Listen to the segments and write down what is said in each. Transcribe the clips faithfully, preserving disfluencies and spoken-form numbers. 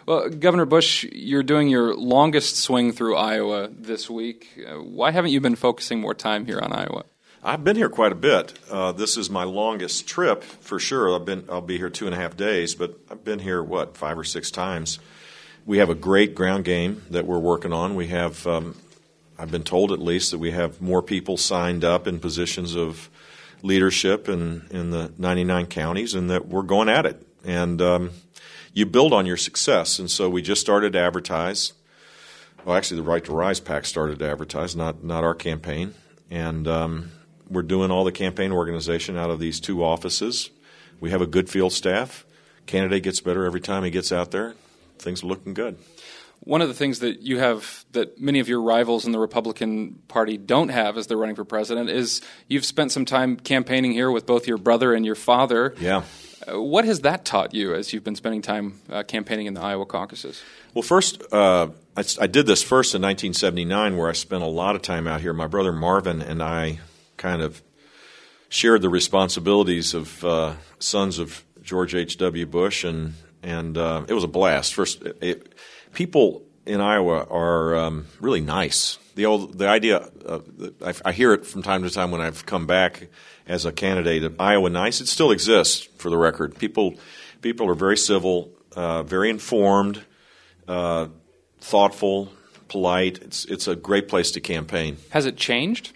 Well, Governor Bush, you're doing your longest swing through Iowa this week. Uh, why haven't you been focusing more time here on Iowa? I've been here quite a bit. Uh, this is my longest trip for sure. I've been I'll be here two and a half days, but I've been here what five or six times. We have a great ground game that we're working on. We have, um, I've been told at least, that we have more people signed up in positions of leadership in in the ninety-nine counties, and that we're going at it. And um, you build on your success, and so we just started to advertise. Well, actually, the Right to Rise PAC started to advertise, not not our campaign, and. Um, We're doing all the campaign organization out of these two offices. We have a good field staff. Candidate gets better every time he gets out there. Things are looking good. One of the things that you have that many of your rivals in the Republican Party don't have as they're running for president is you've spent some time campaigning here with both your brother and your father. Yeah. Uh, what has that taught you as you've been spending time uh, campaigning in the Iowa caucuses? Well, first, uh, I, I did this first in nineteen seventy-nine, where I spent a lot of time out here. My brother Marvin and I kind of shared the responsibilities of uh, sons of George H W. Bush, and and uh, it was a blast. First, it, it, people in Iowa are um, really nice. The old the idea uh, I, I hear it from time to time when I've come back as a candidate of Iowa nice. It still exists, for the record. People people are very civil, uh, very informed, uh, thoughtful, polite. It's it's a great place to campaign. Has it changed?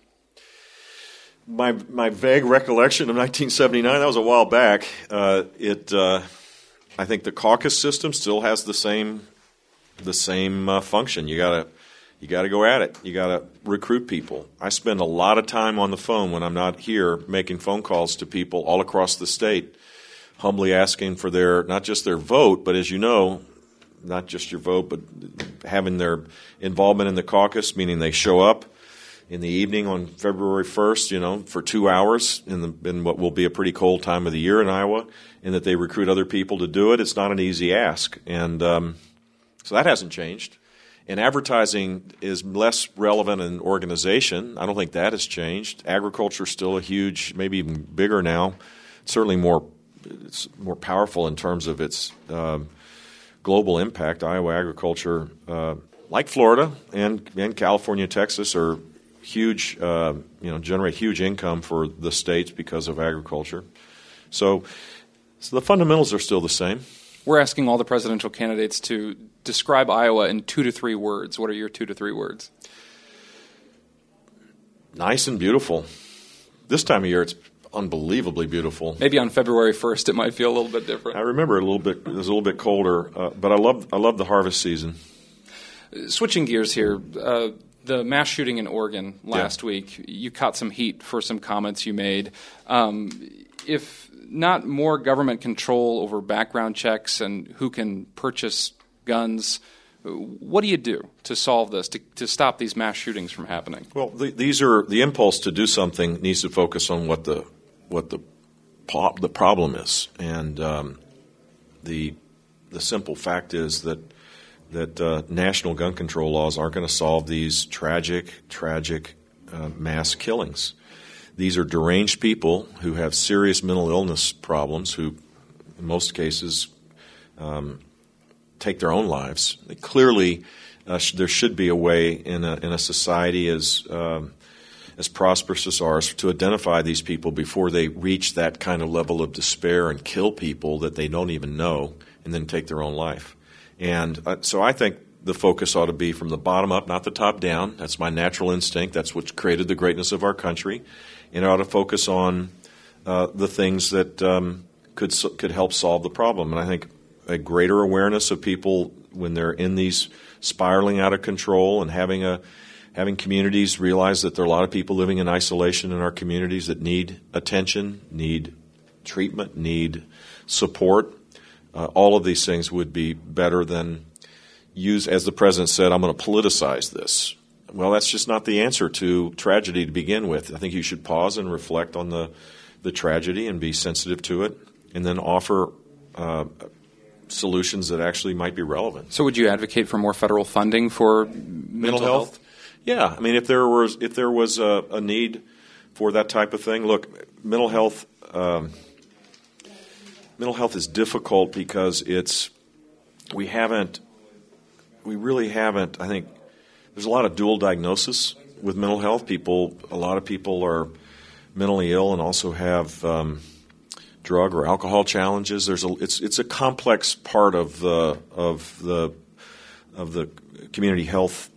My my vague recollection of nineteen seventy-nine, that was a while back. Uh, it, uh, I think the caucus system still has the same the same uh, function. You gotta you gotta go at it. You gotta recruit people. I spend a lot of time on the phone when I'm not here, making phone calls to people all across the state, humbly asking for their not just their vote, but as you know, not just your vote, but having their involvement in the caucus, meaning they show up in the evening on February first, you know, for two hours in, the, in what will be a pretty cold time of the year in Iowa, and that they recruit other people to do it. It's not an easy ask. And um, so that hasn't changed. And advertising is less relevant in organization. I don't think that has changed. Agriculture is still a huge, maybe even bigger now, certainly more it's more powerful in terms of its um, global impact. Iowa agriculture, uh, like Florida and, and California, Texas, are huge, uh, you know, generate huge income for the states because of agriculture. So, so the fundamentals are still the same. We're asking all the presidential candidates to describe Iowa in two to three words. What are your two to three words? Nice and beautiful. This time of year, it's unbelievably beautiful. Maybe on February first, it might feel a little bit different. I remember a little bit. It was a little bit colder, uh, but I love I love the harvest season. Switching gears here. Uh, The mass shooting in Oregon last yeah. week, you caught some heat for some comments you made. Um, if not more government control over background checks and who can purchase guns, what do you do to solve this, to, to stop these mass shootings from happening? Well, the, these are the impulse to do something needs to focus on what the what the the problem is, and um, the the simple fact is that. that uh, national gun control laws aren't going to solve these tragic, tragic uh, mass killings. These are deranged people who have serious mental illness problems, who in most cases um, take their own lives. Clearly, uh, sh- there should be a way in a, in a society as um, as prosperous as ours to identify these people before they reach that kind of level of despair and kill people that they don't even know and then take their own life. And uh, so I think the focus ought to be from the bottom up, not the top down. That's my natural instinct. That's what created the greatness of our country. And it ought to focus on uh, the things that um, could could help solve the problem. And I think a greater awareness of people when they're in these spiraling out of control, and having a having communities realize that there are a lot of people living in isolation in our communities that need attention, need treatment, need support. Uh, all of these things would be better than use, as the president said, I'm going to politicize this. Well, that's just not the answer to tragedy to begin with. I think you should pause and reflect on the, the tragedy and be sensitive to it, and then offer uh, solutions that actually might be relevant. So would you advocate for more federal funding for mental, mental health? health? Yeah. I mean, if there was, if there was a, a need for that type of thing, look, mental health um, – Mental health is difficult because it's we haven't, we really haven't, I think, there's a lot of dual diagnosis with mental health. People, a lot of people are mentally ill and also have um, drug or alcohol challenges. There's a, it's it's a complex part of the of the of the community health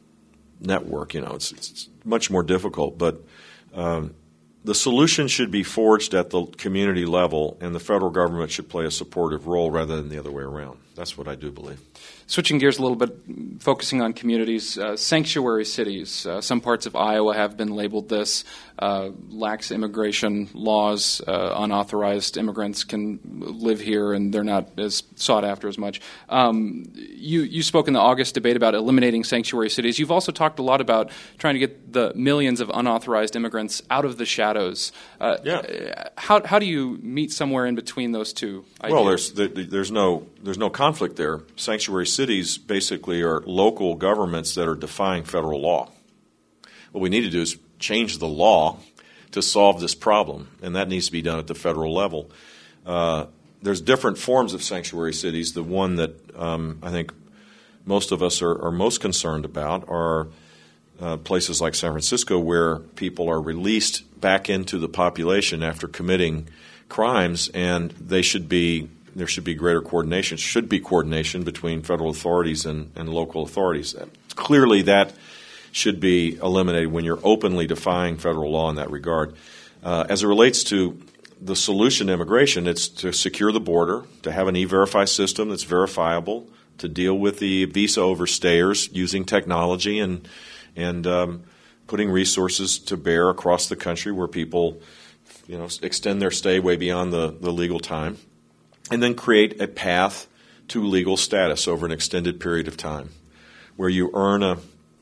network. You know, it's it's much more difficult, but um, the solution should be forged at the community level, and the federal government should play a supportive role rather than the other way around. That's what I do believe. Switching gears a little bit, focusing on communities, uh, sanctuary cities. Uh, some parts of Iowa have been labeled this. Uh, lax immigration laws. Uh, unauthorized immigrants can live here, and they're not as sought after as much. Um, you, you spoke in the August debate about eliminating sanctuary cities. You've also talked a lot about trying to get the millions of unauthorized immigrants out of the shadows. Uh, yeah. How how do you meet somewhere in between those two ideas? Well, there's there's no there's no conflict there. Sanctuary cities basically are local governments that are defying federal law. What we need to do is change the law to solve this problem, and that needs to be done at the federal level. Uh, there's different forms of sanctuary cities. The one that um, I think most of us are, are most concerned about are uh, places like San Francisco, where people are released back into the population after committing crimes, and they should be there should be greater coordination, should be coordination between federal authorities and, and local authorities. Clearly that should be eliminated when you're openly defying federal law in that regard. Uh, as it relates to the solution to immigration, it's to secure the border, to have an E-Verify system that's verifiable, to deal with the visa overstayers using technology and and um, putting resources to bear across the country where people, you know, extend their stay way beyond the, the legal time, and then create a path to legal status over an extended period of time, where you earn a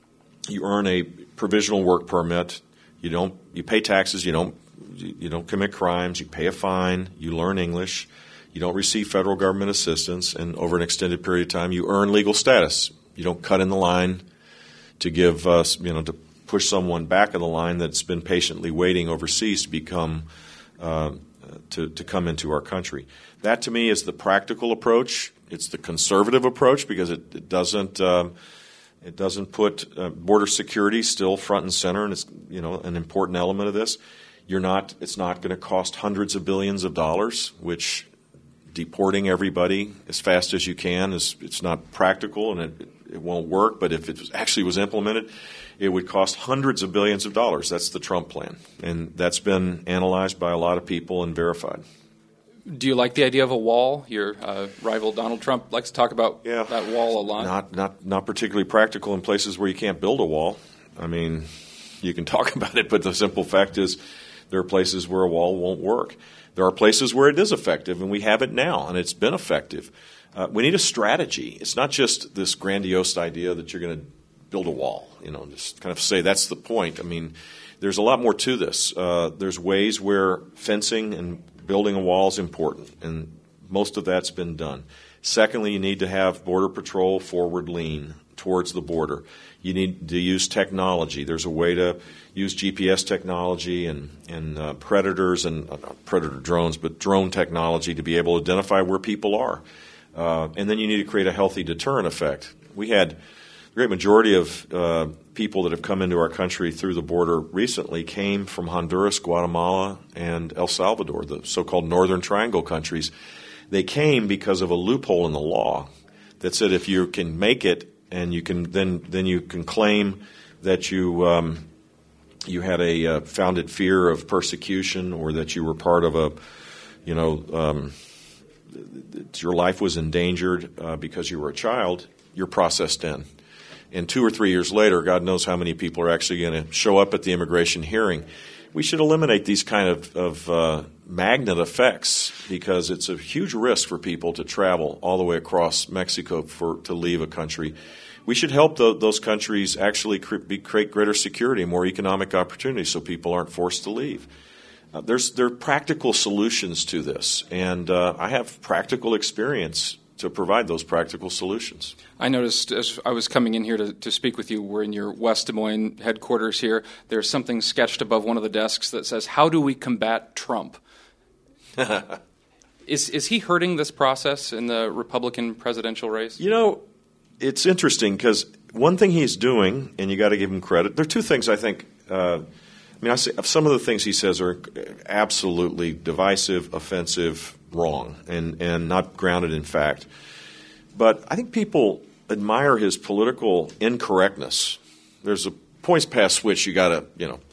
you earn a provisional work permit. You don't you pay taxes. You don't you don't commit crimes. You pay a fine. You learn English. You don't receive federal government assistance, and over an extended period of time, you earn legal status. You don't cut in the line to give us, you know, to push someone back in the line that's been patiently waiting overseas to become uh, to to come into our country. That, to me, is the practical approach. It's the conservative approach because it, it doesn't um, it doesn't put uh, border security still front and center, and it's, you know, an important element of this. You're not. It's not going to cost hundreds of billions of dollars, which deporting everybody as fast as you can is it's not practical and it, it won't work. But if it was, actually was implemented, it would cost hundreds of billions of dollars. That's the Trump plan, and that's been analyzed by a lot of people and verified. Do you like the idea of a wall? Your uh, rival Donald Trump likes to talk about yeah, that wall a lot. Not not not particularly practical in places where you can't build a wall. I mean, you can talk about it, but the simple fact is there are places where a wall won't work. There are places where it is effective, and we have it now, and it's been effective. Uh, we need a strategy. It's not just this grandiose idea that you're going to build a wall, you know, just kind of say that's the point. I mean, there's a lot more to this. Uh, there's ways where fencing and building a wall is important, and most of that's been done. Secondly, you need to have Border Patrol forward lean towards the border. You need to use technology. There's a way to use G P S technology and, and uh, predators and uh, not predator drones, but drone technology to be able to identify where people are. Uh, and then you need to create a healthy deterrent effect. We had the great majority of uh, people that have come into our country through the border recently came from Honduras, Guatemala, and El Salvador, the so-called Northern Triangle countries. They came because of a loophole in the law that said if you can make it and you can then then you can claim that you um, you had a uh, founded fear of persecution, or that you were part of a, you know, um, that your life was endangered uh, because you were a child, you're processed in. And two or three years later, God knows how many people are actually going to show up at the immigration hearing. We should eliminate these kind of, of uh, magnet effects, because it's a huge risk for people to travel all the way across Mexico for to leave a country. We should help the, those countries actually cre- be, create greater security and more economic opportunity so people aren't forced to leave. Uh, there's there are practical solutions to this, and uh, I have practical experience to provide those practical solutions. I noticed as I was coming in here to, to speak with you, we're in your West Des Moines headquarters here. There's something sketched above one of the desks that says, "How do we combat Trump?" Is is he hurting this process in the Republican presidential race? You know, it's interesting because one thing he's doing, and you got to give him credit. There are two things I think. Uh, I mean, I say, some of the things he says are absolutely divisive, offensive, wrong, and and not grounded in fact. But I think people admire his political incorrectness. There's a points past which you got to, you know,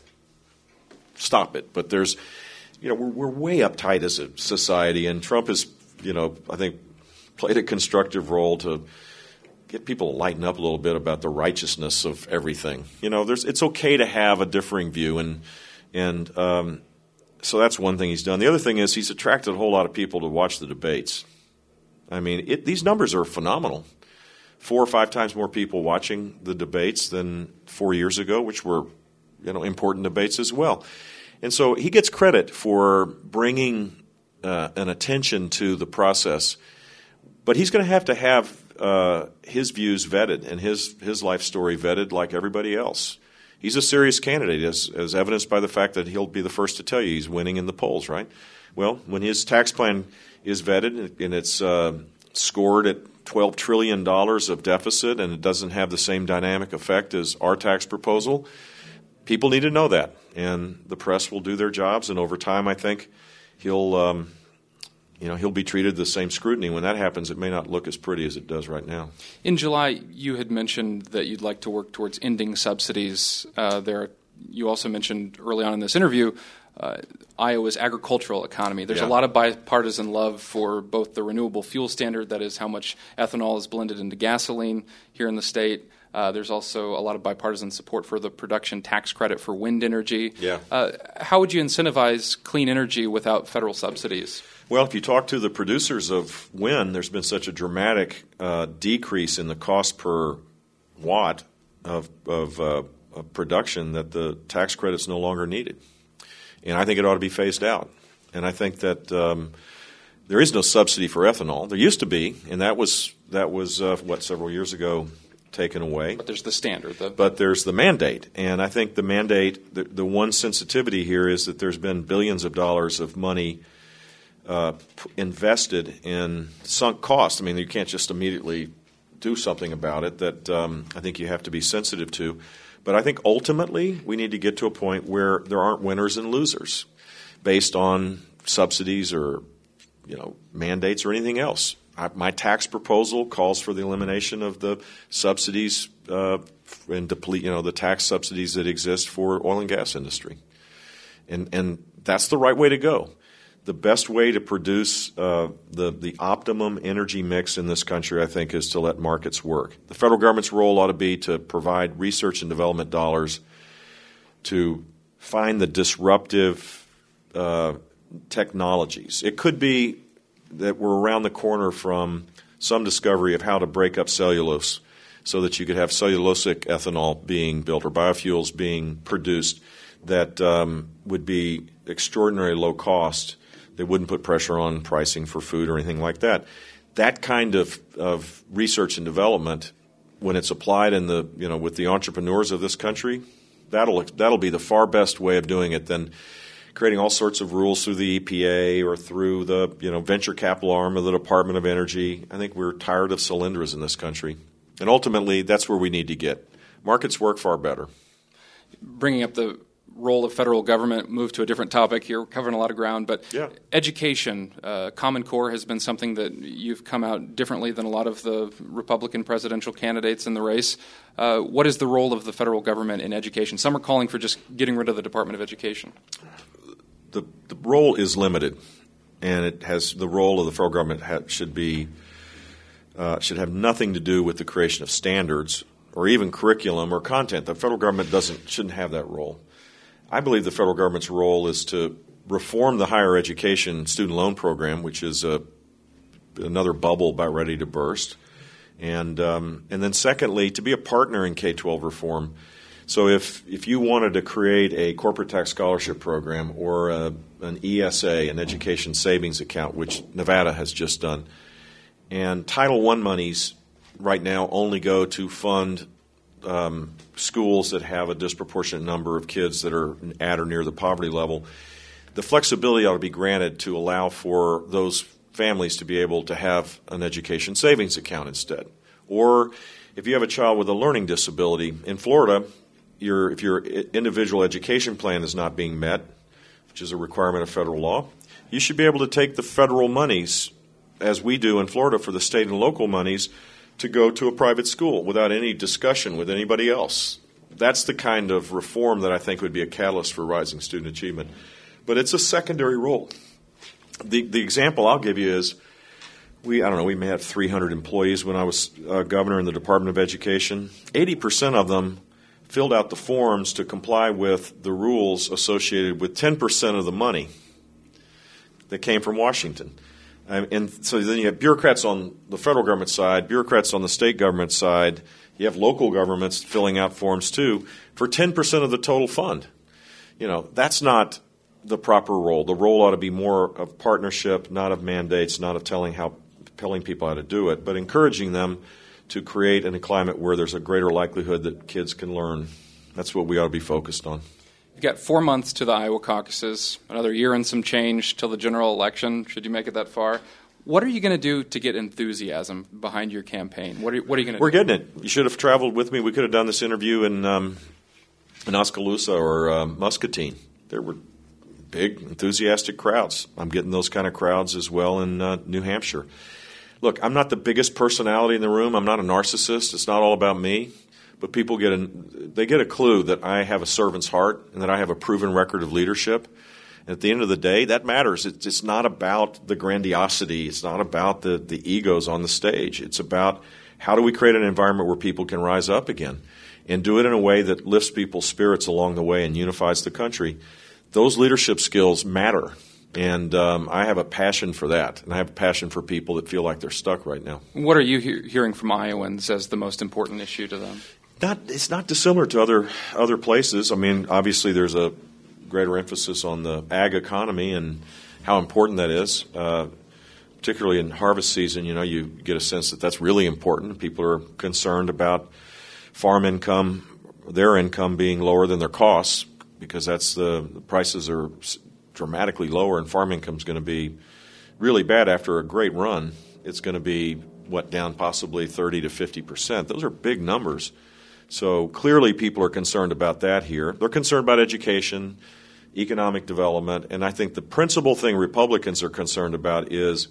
stop it. But there's, you know, we're, we're way uptight as a society, and Trump has, you know, I think played a constructive role to get people to lighten up a little bit about the righteousness of everything. You know, there's it's okay to have a differing view, and and um, so that's one thing he's done. The other thing is he's attracted a whole lot of people to watch the debates. I mean, it, these numbers are phenomenal. Four or five times more people watching the debates than four years ago, which were, you know, important debates as well. And so he gets credit for bringing uh, an attention to the process, but he's going to have to have uh, his views vetted and his his life story vetted like everybody else. He's a serious candidate, as, as evidenced by the fact that he'll be the first to tell you he's winning in the polls, right? Well, when his tax plan is vetted and it's uh, scored at twelve trillion dollars of deficit and it doesn't have the same dynamic effect as our tax proposal, people need to know that. And the press will do their jobs, and over time I think he'll um, you know, he'll be treated the same scrutiny. When that happens, it may not look as pretty as it does right now. In July, you had mentioned that you'd like to work towards ending subsidies. Uh, there, you also mentioned early on in this interview uh, Iowa's agricultural economy. There's yeah. a lot of bipartisan love for both the renewable fuel standard, that is how much ethanol is blended into gasoline here in the state. Uh, there's also a lot of bipartisan support for the production tax credit for wind energy. Yeah. Uh, how would you incentivize clean energy without federal subsidies? Well, if you talk to the producers of wind, there's been such a dramatic uh, decrease in the cost per watt of, of, uh, of production that the tax credit's no longer needed. And I think it ought to be phased out. And I think that um, there is no subsidy for ethanol. There used to be, and that was, that was uh, what, several years ago, taken away. But there's the standard, though. But there's the mandate. And I think the mandate, the, the one sensitivity here is that there's been billions of dollars of money uh, invested in sunk costs. I mean, you can't just immediately do something about it that um, I think you have to be sensitive to. But I think ultimately we need to get to a point where there aren't winners and losers based on subsidies or, you know, mandates or anything else. I, my tax proposal calls for the elimination of the subsidies uh, and deplete, you know, the tax subsidies that exist for oil and gas industry, and and that's the right way to go. The best way to produce uh, the the optimum energy mix in this country, I think, is to let markets work. The federal government's role ought to be to provide research and development dollars to find the disruptive uh, technologies. It could be that we're around the corner from some discovery of how to break up cellulose so that you could have cellulosic ethanol being built or biofuels being produced that um, would be extraordinarily low cost. They wouldn't put pressure on pricing for food or anything like that. That kind of, of research and development, when it's applied in the, you know, with the entrepreneurs of this country, that'll that'll be the far best way of doing it than creating all sorts of rules through the E P A or through the, you know, venture capital arm of the Department of Energy. I think we're tired of cylinders in this country. And ultimately, that's where we need to get. Markets work far better. Bringing up the role of federal government, move to a different topic here. We're covering a lot of ground, but yeah. Education, uh, Common Core has been something that you've come out differently than a lot of the Republican presidential candidates in the race. Uh, what is the role of the federal government in education? Some are calling for just getting rid of the Department of Education. The, the role is limited, and it has the role of the federal government ha, should be uh, should have nothing to do with the creation of standards or even curriculum or content. The federal government doesn't shouldn't have that role. I believe the federal government's role is to reform the higher education student loan program, which is a, another bubble about ready to burst, and um, and then secondly, to be a partner in K twelve reform. So if if you wanted to create a corporate tax scholarship program or a, an E S A, an education savings account, which Nevada has just done, and Title one monies right now only go to fund um, schools that have a disproportionate number of kids that are at or near the poverty level, the flexibility ought to be granted to allow for those families to be able to have an education savings account instead. Or if you have a child with a learning disability, in Florida, your, if your individual education plan is not being met, which is a requirement of federal law, you should be able to take the federal monies, as we do in Florida for the state and local monies, to go to a private school without any discussion with anybody else. That's the kind of reform that I think would be a catalyst for rising student achievement. But it's a secondary role. The the example I'll give you is, we I don't know, we may have three hundred employees when I was uh, governor in the Department of Education. eighty percent of them filled out the forms to comply with the rules associated with ten percent of the money that came from Washington. Um, and so then you have bureaucrats on the federal government side, bureaucrats on the state government side. You have local governments filling out forms too for ten percent of the total fund. You know, that's not the proper role. The role ought to be more of partnership, not of mandates, not of telling how telling people how to do it, but encouraging them to create in a climate where there's a greater likelihood that kids can learn. That's what we ought to be focused on. You've got four months to the Iowa caucuses, another year and some change till the general election, should you make it that far. What are you going to do to get enthusiasm behind your campaign? What are you, what are you going to We're do? We're getting it. You should have traveled with me. We could have done this interview in, um, in Oskaloosa or uh, Muscatine. There were big, enthusiastic crowds. I'm getting those kind of crowds as well in uh, New Hampshire. Look, I'm not the biggest personality in the room. I'm not a narcissist. It's not all about me. But people get a, they get a clue that I have a servant's heart and that I have a proven record of leadership. And at the end of the day, that matters. It's, it's not about the grandiosity. It's not about the, the egos on the stage. It's about how do we create an environment where people can rise up again and do it in a way that lifts people's spirits along the way and unifies the country. Those leadership skills matter, and um, I have a passion for that, and I have a passion for people that feel like they're stuck right now. What are you he- hearing from Iowans as the most important issue to them? Not, it's not dissimilar to other other places. I mean, obviously there's a greater emphasis on the ag economy and how important that is, uh, particularly in harvest season. You know, you get a sense that that's really important. People are concerned about farm income, their income being lower than their costs, because that's the, the prices are dramatically lower, and farm income is going to be really bad after a great run. It's going to be, what, down possibly thirty to fifty percent. Those are big numbers. So clearly people are concerned about that here. They're concerned about education, economic development, and I think the principal thing Republicans are concerned about is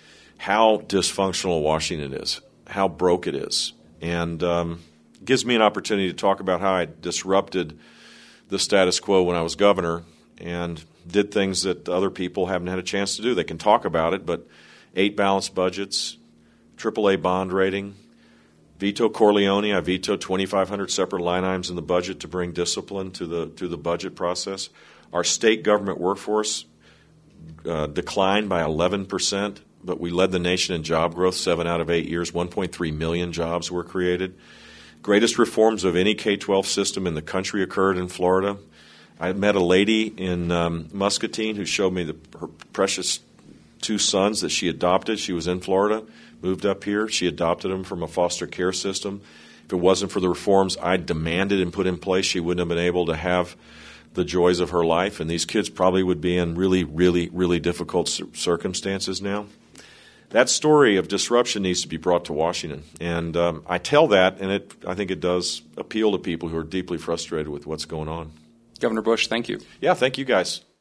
how dysfunctional Washington is, how broke it is. And um, it gives me an opportunity to talk about how I disrupted the status quo when I was governor and did things that other people haven't had a chance to do. They can talk about it, but eight balanced budgets, triple A bond rating, veto Corleone. I vetoed twenty-five hundred separate line items in the budget to bring discipline to the to the budget process. Our state government workforce uh, declined by eleven percent, but we led the nation in job growth seven out of eight years. one point three million jobs were created. Greatest reforms of any K twelve system in the country occurred in Florida. I met a lady in um, Muscatine who showed me the, her precious two sons that she adopted. She was in Florida, moved up here. She adopted them from a foster care system. If it wasn't for the reforms I demanded and put in place, she wouldn't have been able to have the joys of her life. And these kids probably would be in really, really, really difficult circumstances now. That story of disruption needs to be brought to Washington. And um, I tell that, and it, I think it does appeal to people who are deeply frustrated with what's going on. Governor Bush, thank you. Yeah, thank you guys.